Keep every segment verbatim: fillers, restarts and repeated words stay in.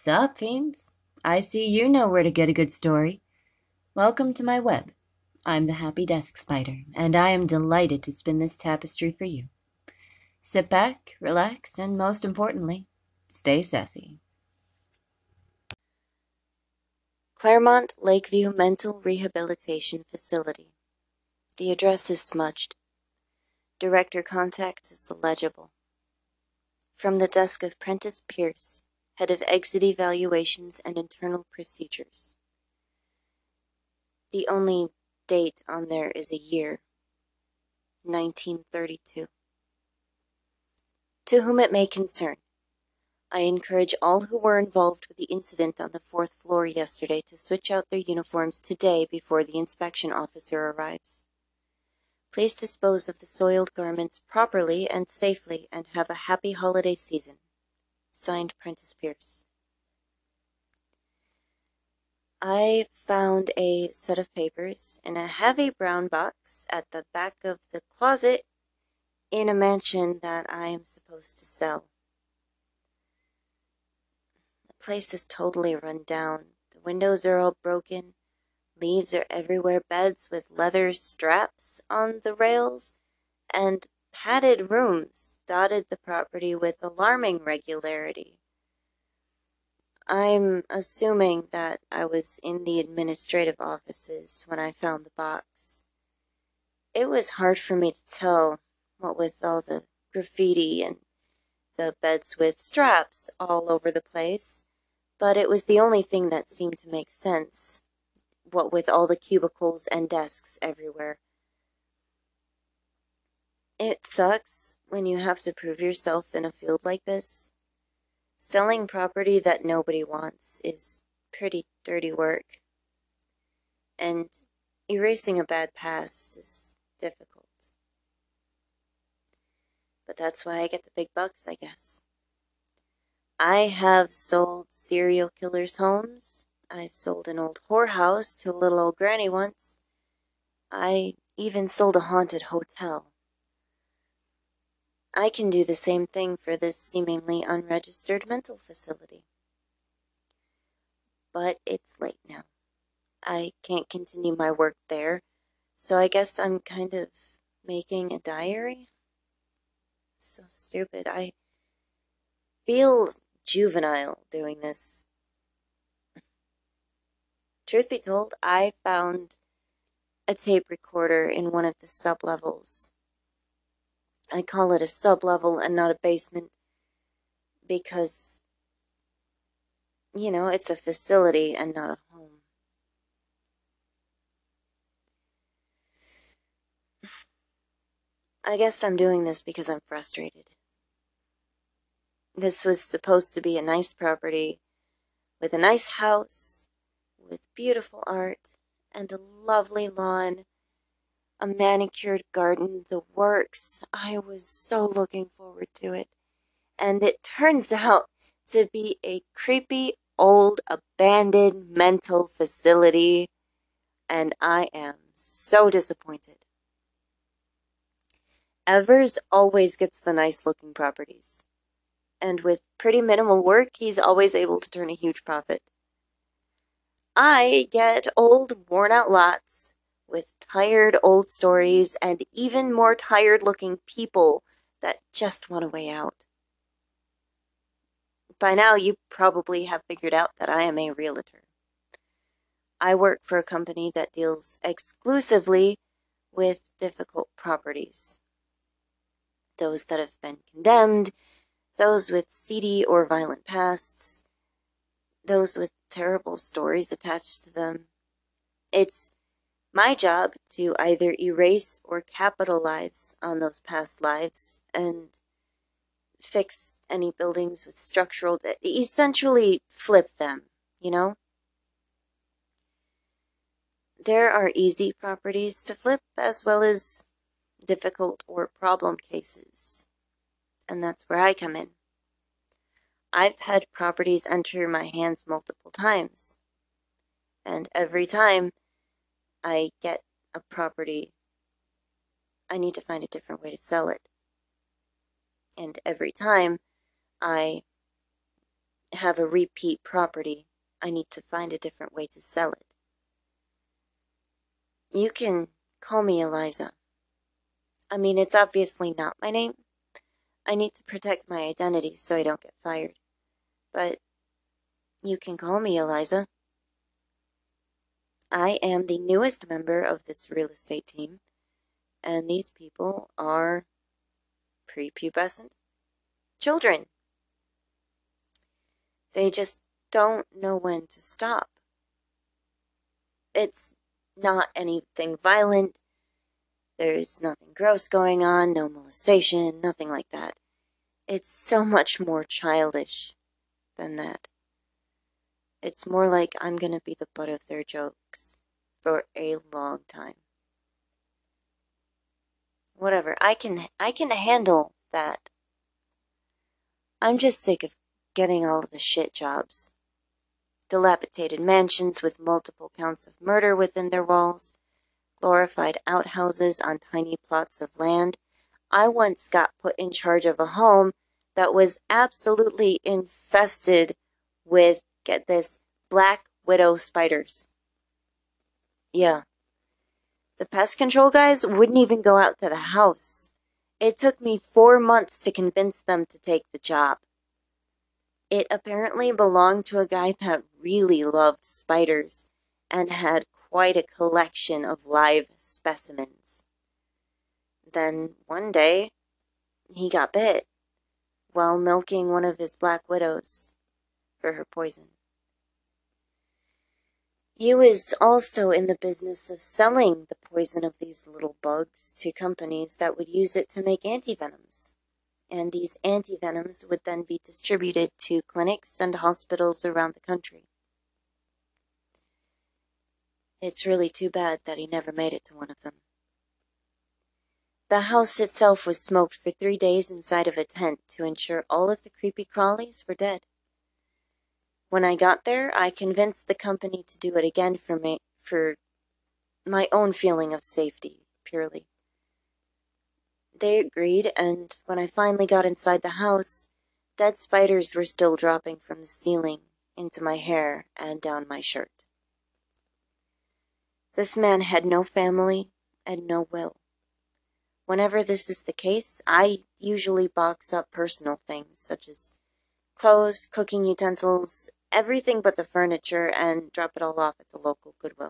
Sup, fiends? I see you know where to get a good story. Welcome to my web. I'm the Happy Desk Spider, and I am delighted to spin this tapestry for you. Sit back, relax, and most importantly, stay sassy. Claremont Lakeview Mental Rehabilitation Facility. The address is smudged. Director contact is illegible. From the desk of Prentice Pierce, head of exit evaluations and internal procedures. The only date on there is a year, nineteen thirty-two. To whom it may concern, I encourage all who were involved with the incident on the fourth floor yesterday to switch out their uniforms today before the inspection officer arrives. Please dispose of the soiled garments properly and safely and have a happy holiday season. Signed, Prentice Pierce. I found a set of papers in a heavy brown box at the back of the closet in a mansion that I am supposed to sell. The place is totally run down. The windows are all broken. Leaves are everywhere, beds with leather straps on the rails, and padded rooms dotted the property with alarming regularity. I'm assuming that I was in the administrative offices when I found the box. It was hard for me to tell, what with all the graffiti and the beds with straps all over the place, but it was the only thing that seemed to make sense, what with all the cubicles and desks everywhere. It sucks when you have to prove yourself in a field like this. Selling property that nobody wants is pretty dirty work, and erasing a bad past is difficult. But that's why I get the big bucks, I guess. I have sold serial killers' homes. I sold an old whorehouse to a little old granny once. I even sold a haunted hotel. I can do the same thing for this seemingly unregistered mental facility. But it's late now. I can't continue my work there, so I guess I'm kind of making a diary. So stupid. I feel juvenile doing this. Truth be told, I found a tape recorder in one of the sub-levels. I call it a sub-level and not a basement because, you know, it's a facility and not a home. I guess I'm doing this because I'm frustrated. This was supposed to be a nice property with a nice house, with beautiful art, and a lovely lawn, a manicured garden, the works. I was so looking forward to it. And it turns out to be a creepy, old, abandoned mental facility, and I am so disappointed. Evers always gets the nice-looking properties, and with pretty minimal work, he's always able to turn a huge profit. I get old, worn-out lots with tired old stories and even more tired-looking people that just want a way out. By now, you probably have figured out that I am a realtor. I work for a company that deals exclusively with difficult properties. Those that have been condemned, those with seedy or violent pasts, those with terrible stories attached to them. It's my job to either erase or capitalize on those past lives and fix any buildings with structural, essentially flip them, you know? There are easy properties to flip as well as difficult or problem cases, and that's where I come in. I've had properties enter my hands multiple times, and every time I get a property, I need to find a different way to sell it. And every time I have a repeat property, I need to find a different way to sell it. You can call me Eliza. I mean, it's obviously not my name. I need to protect my identity so I don't get fired. But you can call me Eliza. I am the newest member of this real estate team, and these people are prepubescent children. They just don't know when to stop. It's not anything violent. There's nothing gross going on, no molestation, nothing like that. It's so much more childish than that. It's more like I'm gonna be the butt of their jokes for a long time. Whatever, I can I can handle that. I'm just sick of getting all of the shit jobs. Dilapidated mansions with multiple counts of murder within their walls, glorified outhouses on tiny plots of land. I once got put in charge of a home that was absolutely infested with, get this, black widow spiders. Yeah. The pest control guys wouldn't even go out to the house. It took me four months to convince them to take the job. It apparently belonged to a guy that really loved spiders and had quite a collection of live specimens. Then one day, he got bit while milking one of his black widows for her poison. He was also in the business of selling the poison of these little bugs to companies that would use it to make antivenoms. And these antivenoms would then be distributed to clinics and hospitals around the country. It's really too bad that he never made it to one of them. The house itself was smoked for three days inside of a tent to ensure all of the creepy crawlies were dead. When I got there, I convinced the company to do it again for me, for my own feeling of safety, purely. They agreed, and when I finally got inside the house, dead spiders were still dropping from the ceiling into my hair and down my shirt. This man had no family and no will. Whenever this is the case, I usually box up personal things, such as clothes, cooking utensils, everything but the furniture, and drop it all off at the local Goodwill.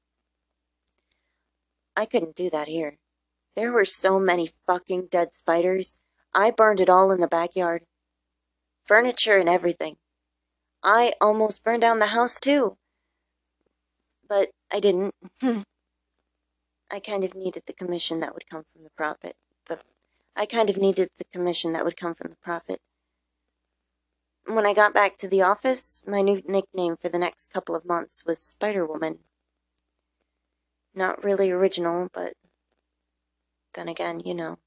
I couldn't do that here. There were so many fucking dead spiders, I burned it all in the backyard. Furniture and everything. I almost burned down the house too. But I didn't. I kind of needed the commission that would come from the profit. The, I kind of needed the commission that would come from the profit. When I got back to the office, my new nickname for the next couple of months was Spider-Woman. Not really original, but then again, you know.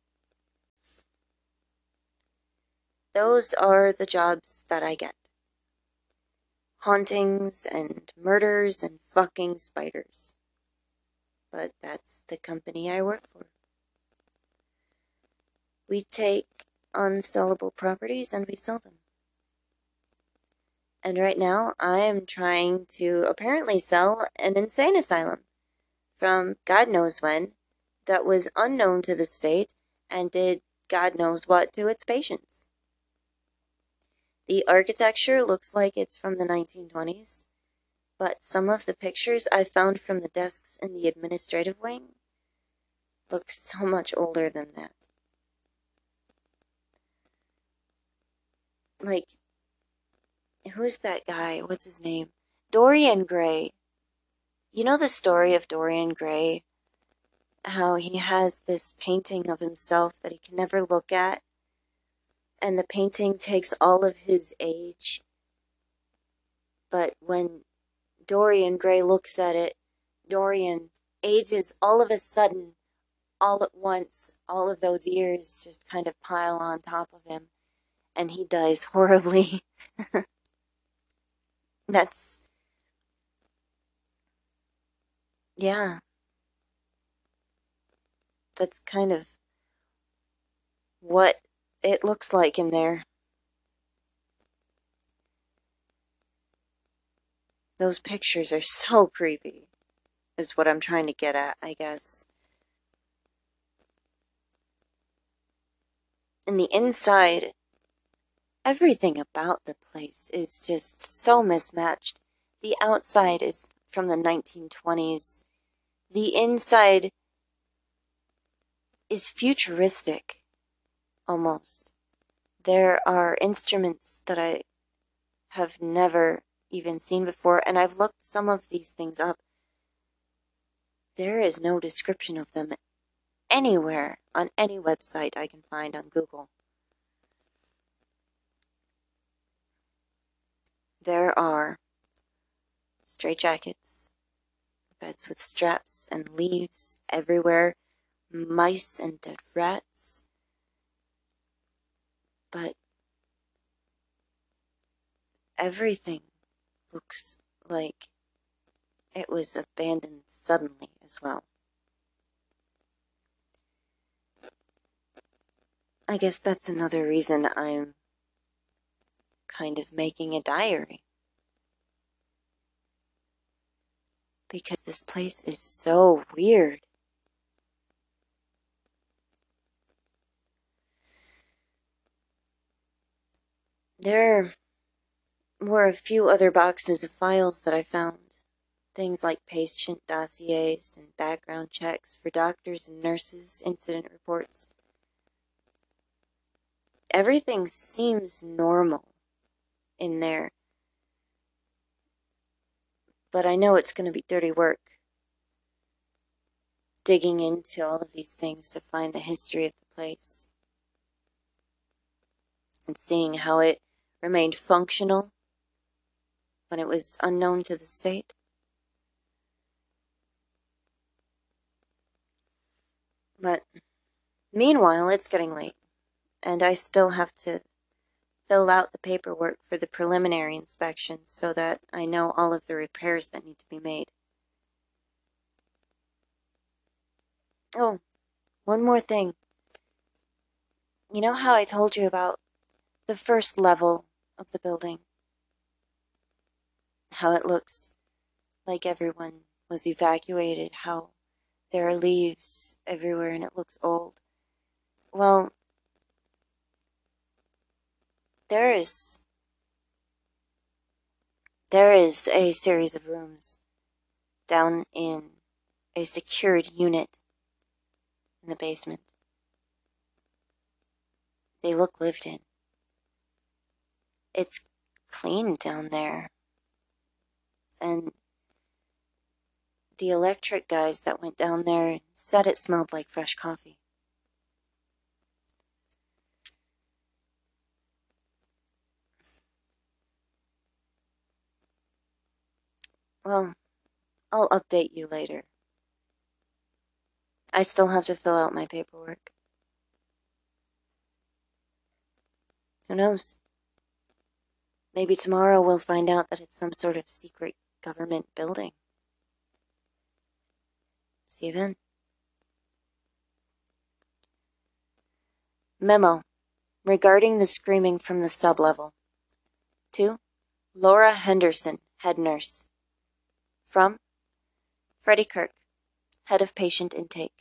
Those are the jobs that I get. Hauntings and murders and fucking spiders. But that's the company I work for. We take unsellable properties and we sell them. And right now, I am trying to apparently sell an insane asylum from God knows when that was unknown to the state and did God knows what to its patients. The architecture looks like it's from the nineteen twenties, but some of the pictures I found from the desks in the administrative wing look so much older than that. Like, who's that guy? What's his name? Dorian Gray. You know the story of Dorian Gray? How he has this painting of himself that he can never look at, and the painting takes all of his age. But when Dorian Gray looks at it, Dorian ages all of a sudden, all at once. All of those years just kind of pile on top of him, and he dies horribly. That's... yeah. That's kind of what it looks like in there. Those pictures are so creepy, is what I'm trying to get at, I guess. And the inside, everything about the place is just so mismatched. The outside is from the nineteen twenties. The inside is futuristic, almost. There are instruments that I have never even seen before, and I've looked some of these things up. There is no description of them anywhere on any website I can find on Google. There are straitjackets, beds with straps and leaves everywhere, mice and dead rats. But everything looks like it was abandoned suddenly as well. I guess that's another reason I'm kind of making a diary. Because this place is so weird. There were a few other boxes of files that I found. Things like patient dossiers and background checks for doctors and nurses, incident reports. Everything seems normal in there. But I know it's going to be dirty work digging into all of these things to find the history of the place and seeing how it remained functional when it was unknown to the state. But meanwhile, it's getting late, and I still have to fill out the paperwork for the preliminary inspection so that I know all of the repairs that need to be made. Oh, one more thing. You know how I told you about the first level of the building? How it looks like everyone was evacuated, how there are leaves everywhere and it looks old. Well, there is there is a series of rooms down in a secured unit in the basement. They look lived in. It's clean down there. And the electric guys that went down there said it smelled like fresh coffee. Well, I'll update you later. I still have to fill out my paperwork. Who knows? Maybe tomorrow we'll find out that it's some sort of secret government building. See you then. Memo. Regarding the screaming from the sublevel. To Laura Henderson, head nurse. From Freddie Kirk, head of patient intake.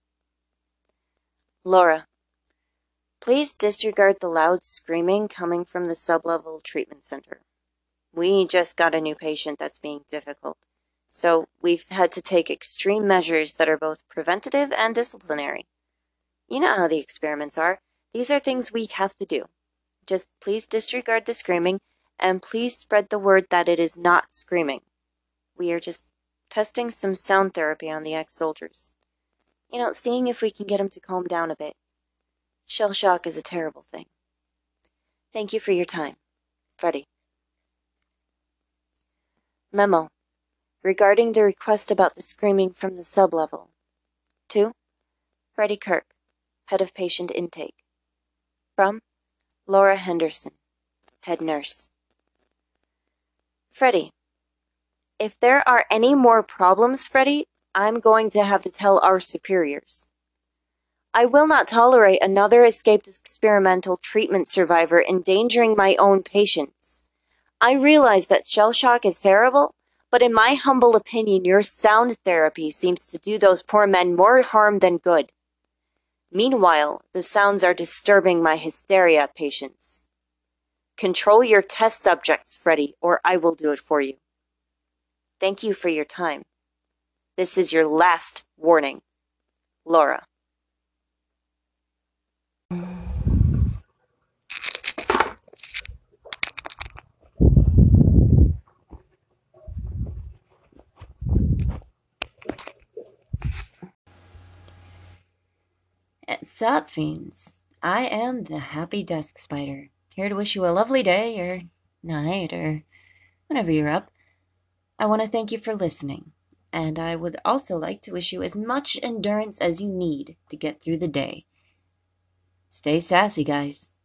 Laura. Please disregard the loud screaming coming from the sublevel treatment center. We just got a new patient that's being difficult, so we've had to take extreme measures that are both preventative and disciplinary. You know how the experiments are. These are things we have to do. Just please disregard the screaming, and please spread the word that it is not screaming. We are just testing some sound therapy on the ex-soldiers. You know, seeing if we can get them to calm down a bit. Shell shock is a terrible thing. Thank you for your time. Freddie. Memo. Regarding the request about the screaming from the sublevel. To Freddie Kirk, head of patient intake. From Laura Henderson, head nurse. Freddie. If there are any more problems, Freddie, I'm going to have to tell our superiors. I will not tolerate another escaped experimental treatment survivor endangering my own patients. I realize that shell shock is terrible, But in my humble opinion, your sound therapy seems to do those poor men more harm than good. Meanwhile, the sounds are disturbing my hysteria patients. Control your test subjects, Freddy, or I will do it for you. Thank you for your time. This is your last warning. Laura. Sup, fiends. I am the Happy Desk Spider, here to wish you a lovely day, or night, or whenever you're up. I want to thank you for listening, and I would also like to wish you as much endurance as you need to get through the day. Stay sassy, guys.